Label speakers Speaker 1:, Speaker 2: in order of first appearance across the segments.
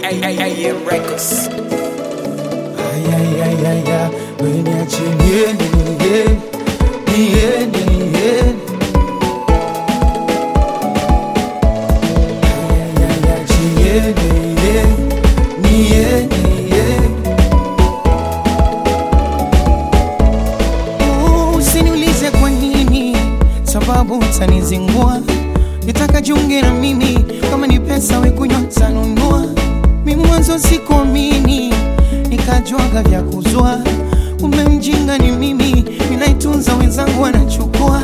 Speaker 1: AM Records.
Speaker 2: Weniache niende, niende. Usiniulize kwa nini, sababu utanizingua. Nitaka jiunge na mimi, kama ni pesa we kunywa tanunua. Mimi mwanzo sikuamini, nikajuaga vya kuzua. Kumbe mjinga ni mimi, ninaitunza wenzangu wanachukua.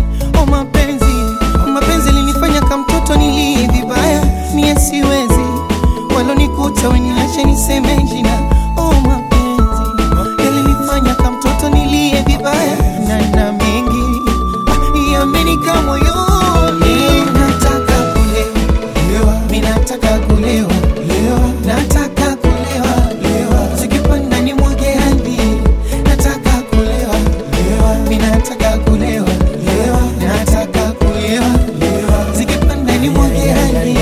Speaker 2: Mapenzi linifanya kama mtoto nilie vibaya. Mie siwezi, walonikuta weniache niseme jina. Mapenzi yalinifanya kama mtoto nilie vibaya. Na mengi yamenika moyoni. Nataka kulewa, mimi nataka kulewa. Nataka kulewa, sikipanda ni mwage hadi. Nataka kulewa, mimi nataka kulewa. Nataka kulewa, sikipanda ni mwage hadi.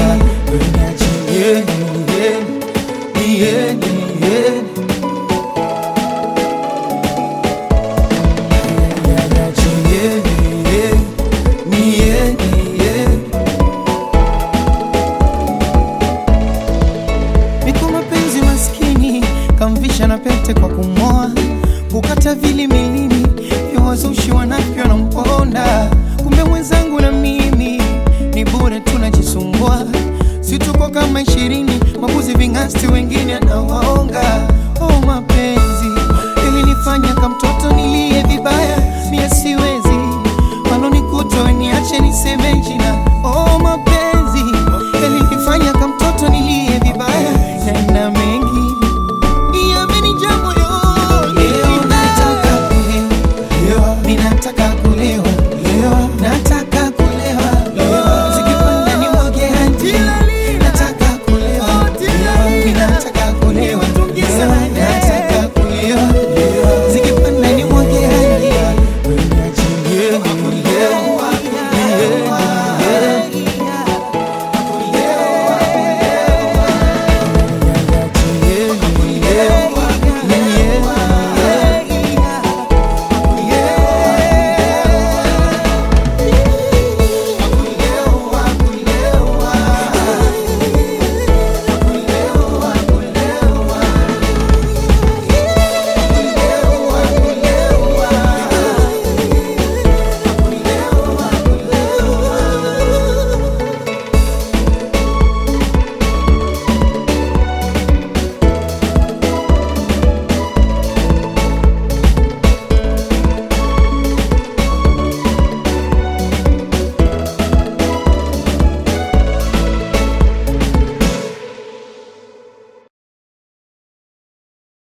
Speaker 2: Miko mapenzi maskini, kamvisha na pete kwa kumoa. Kukata vili milini, vya wazushi wanavyo na mponda. Kumbe mwenzangu na mimi, ni bure tunajisumbua. Si tuko kama 20, mabuzi vingasti wengine anawaonga.